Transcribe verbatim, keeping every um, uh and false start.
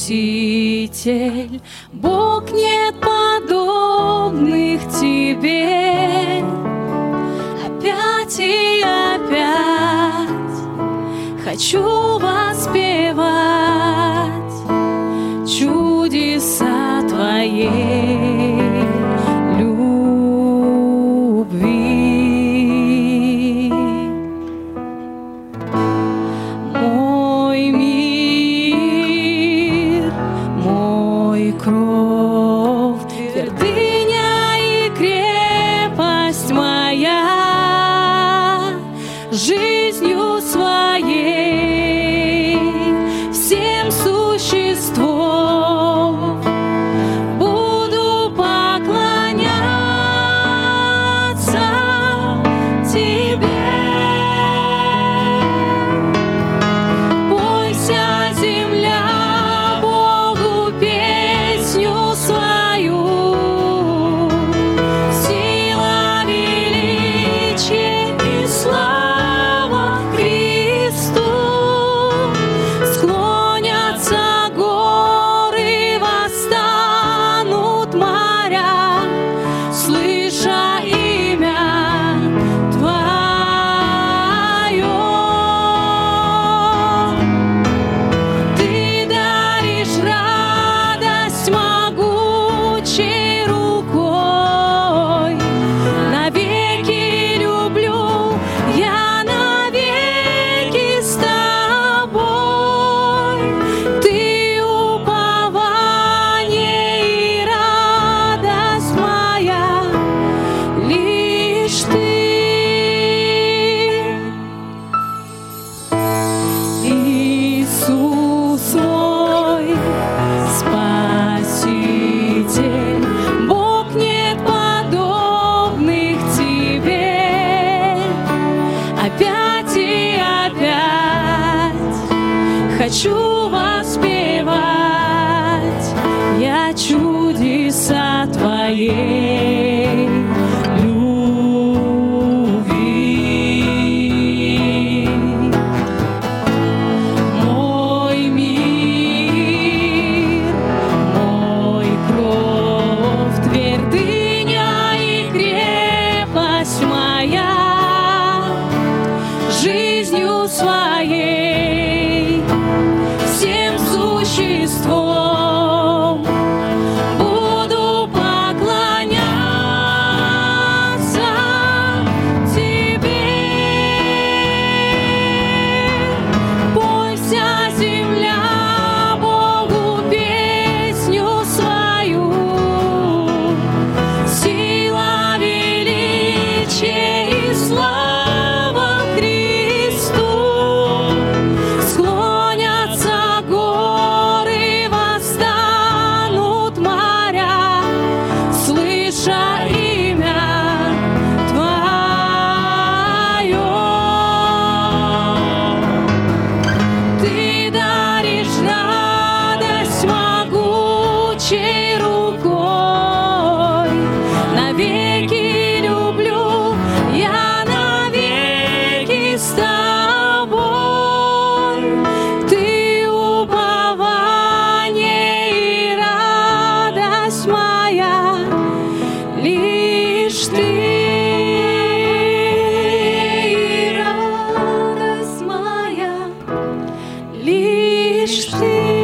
Спаситель, Бог, нет подобных Тебе. Опять и опять хочу воспевать чудеса Твоей любви. Мой мир, мой кров, твердыня и крепость моя, жизнью своей, всем существом буду поклоняться Тебе. Пойся, земля, Богу песню свою, сила, величие и слава Христу. Склонятся горы, восстанут моря, слыша имя Твое. Ты даришь радость могучей рукой. Навеки люблю, я навеки с Тобой. Ты упование и радость моя, лишь Ты. Иисус мой, Спаситель, Бог, нет подобных Тебе. Опять и опять хочу воспевать я чудеса Твоей любви. Мой мир, мой кров, твердыня и крепость моя, жизнью своей, всем существом буду поклоняться Тебе. Пойся, земля, Богу песню свою, сила, величие и слава Христу. Склонятся горы, восстанут моря, слыша имя Твое. Ты даришь радость могучей рукой. Навеки люблю, я навеки с Тобой. Ты упование и радость моя, лишь Ты. И радость моя, лишь Ты.